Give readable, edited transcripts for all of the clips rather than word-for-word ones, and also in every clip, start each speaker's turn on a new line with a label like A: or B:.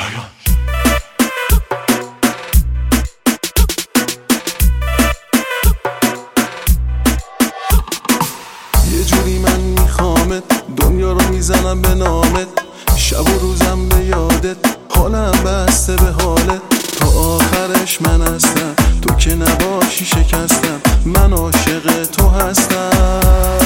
A: شایان.
B: یه جوری من میخوامت، دنیا رو میزنم به نامت، شب و روزم به یادت، حالم بسته به حالت، تا آخرش من هستم، تو که نباشی شکستم، من عاشق تو هستم.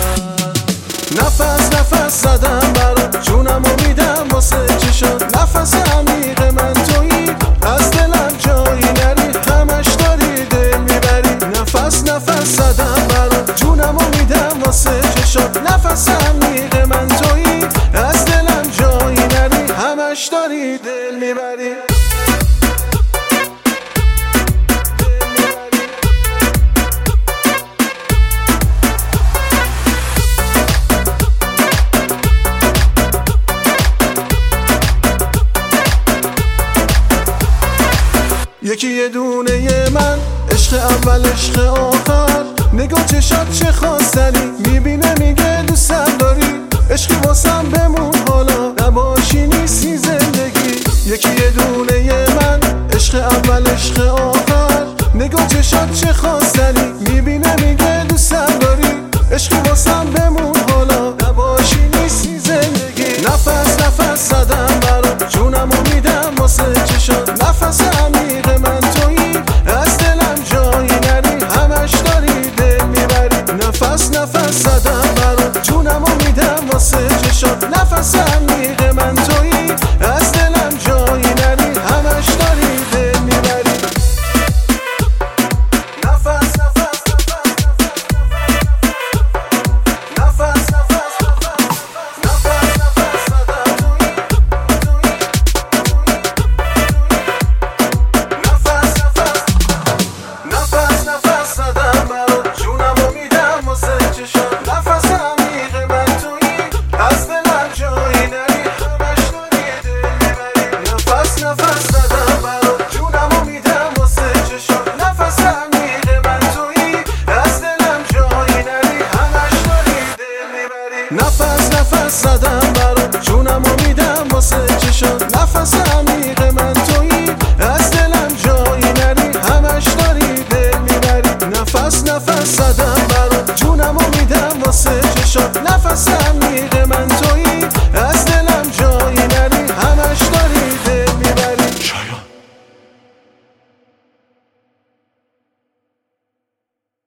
B: نفس نفس زدم برات، جونم و میدم واسه چشات، نفس عمیق من تویی، از دلم جایی نری، همش داری دل میبری. نفس نفس زدم برات، جونم و میدم واسه چشات، نفس عمیق من تویی، از دلم جایی نری، همش داری دل میبری. یکی یه دونه من، عشق اول عشق آخر، نگاه چشات چه خواستنی، میبینه میگه دوستم داری، عشقی واسم بمون حالا، نباشی نیستی زندگی. یکی یه دونه من، عشق اول عشق آخر، نگاه چشات چه خواستنی، میبینه میگه دوستم داری، عشقی واسم بمون حالا، نباشی نیستی زندگی. نفس نفس زدم برات، جونم و میدم واسه چشات، نفس عمیق من تویی، از دلم جایی نری، همش داری دل میبری. نفس نفس زدم برات، جونم و میدم واسه چشات، نفس عمیق من تویی، از دلم جایی نری، همش داری دل میبری. نفس نفس نفس نفس زدم برات، جونم و میدم واسه چشات، نفس